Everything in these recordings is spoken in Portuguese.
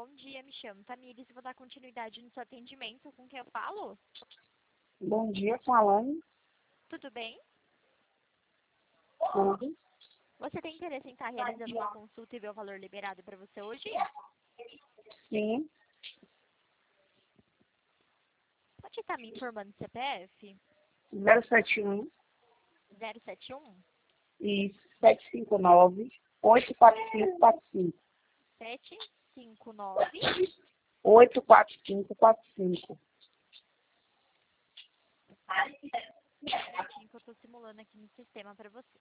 bom dia, me chamo Tamires e vou dar continuidade no seu atendimento. Com quem eu falo? Bom dia, com a Alane. Tudo bem? Tudo. Você tem interesse em estar realizando uma consulta e ver o valor liberado para você hoje? Sim, Pode estar me informando o CPF? 071 071 e 759 84545. 759. 84545. Um minutinho que eu estou simulando aqui no sistema para você.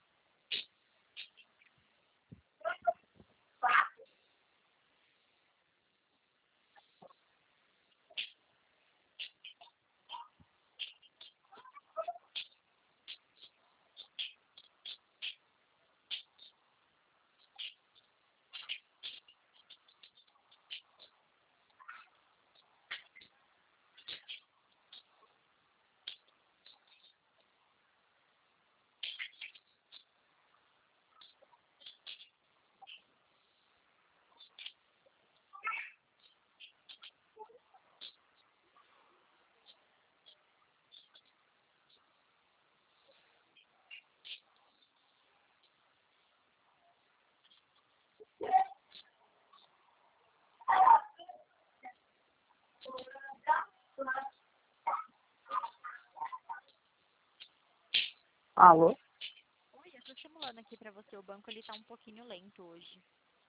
Alô? Oi, eu estou simulando aqui para você. O banco ele está um pouquinho lento hoje.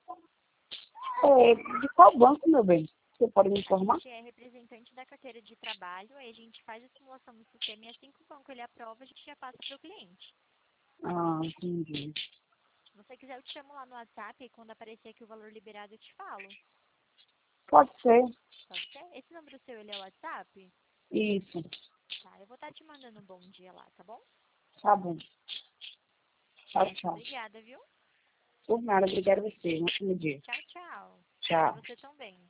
De qual banco, meu bem? Você pode me A informar? gente é representante da carteira de trabalho, aí a gente faz a simulação no sistema e assim que o banco ele aprova, a gente já passa para o cliente. Ah, entendi. Se você quiser, eu te chamo lá no WhatsApp e quando aparecer aqui o valor liberado, eu te falo. Pode ser. Pode ser? Esse número seu, ele é o WhatsApp? Isso. Tá, eu vou estar te mandando um bom dia lá, tá bom? Tá bom. Tchau, tchau. Obrigada, viu? Por nada, obrigada a você. Um ótimo dia. Tchau, tchau. Pra Tchau. você também.